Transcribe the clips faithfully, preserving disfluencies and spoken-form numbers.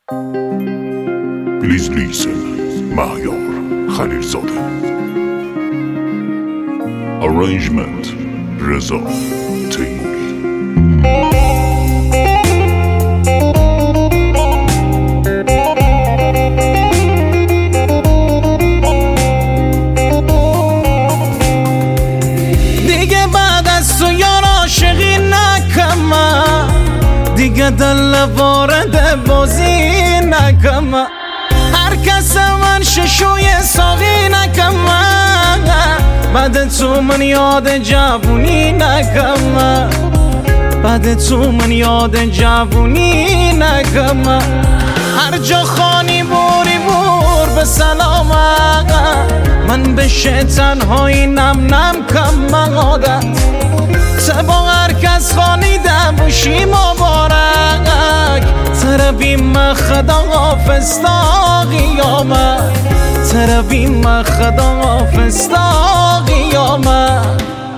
Please listen. مهیار خلیلزاده. Arrangement رضا تیموری. دیگه بعد از تو یار عاشقی نکم، دیگه دل وارد بازی نکم، هر کس من ششوی ساقی نکم، بعد تو من یاد جوونی نکم، بعد تو من یاد جوونی نکم، هر جا خانی بوری بور به سلامت، من بشه تنهایی نم نم کم عادت، با هر کس خانیده باشی مبارک، تربی مخدا فستا قیامت، تربی مخدا فستا قیامت.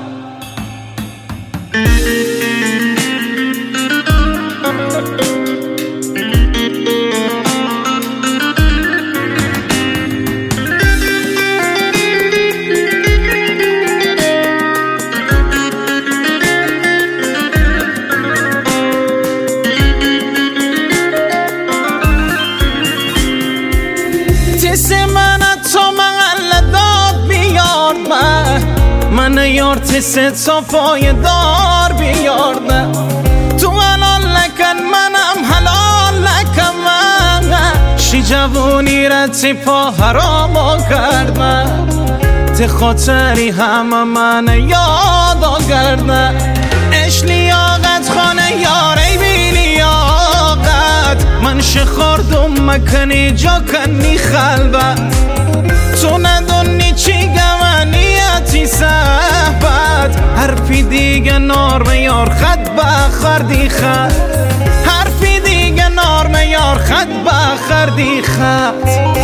تیس من تو مغل داد بیارد من من یار تیس تو پای دار بیارد، تو حلال لکن منم حلال لکن، من شی جوونی را تی پا حرام کرد، من تی خاطری همه من یاد کرد، اش لیاقت خانه یاری بی لیاقت، من شخوردم مکنی جا کنی خلوت، تو ندونی چی گمانیتی صحبت، حرفی دیگه نار میار خط بخردی خط، حرفی دیگه نار میار خط بخردی خط.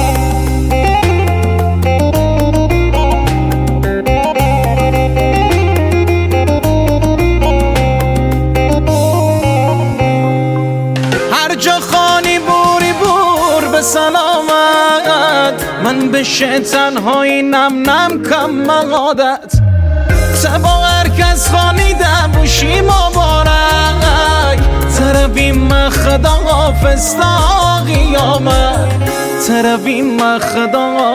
هر جا خانی بوری بور به سلامت، من بشه تنهایی نم نم کم عادت، با هر کس خانیده باشی مبارک، تربی مخدا فستا قیامت، تربی مخدا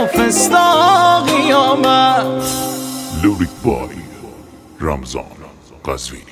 فستا قیامت. Lyric by رمضان قزوینی.